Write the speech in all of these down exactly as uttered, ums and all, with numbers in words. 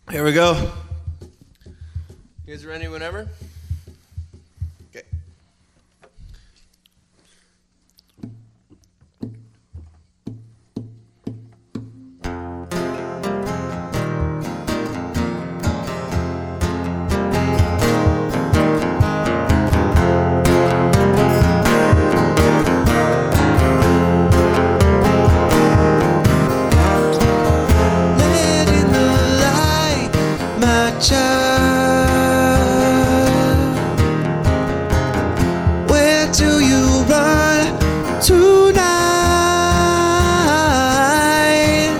Here we go. You guys ready whenever? Okay. Let in the light, my child. Where do you run tonight?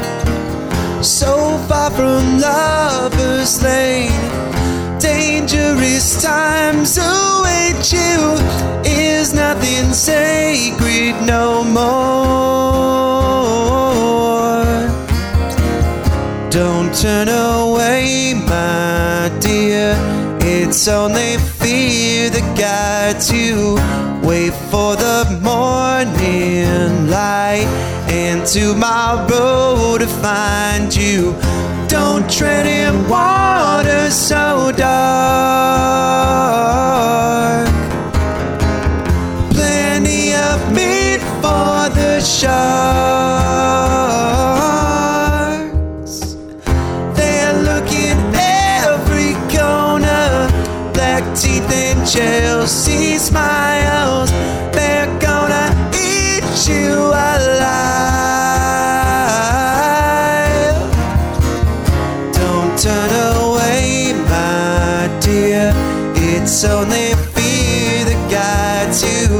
So far from Lover's Lane, dangerous times await you. Is nothing sacred no more? Don't turn away, my dear. It's only fear that guides you. Wait for the morning light and tomorrow to find you. Don't tread in water so dark. Plenty of meat for the sharks. They're looking every corner, black teeth and Chelsea smiles. They're gonna eat you alive. Don't turn away, my dear. It's only fear that guides you.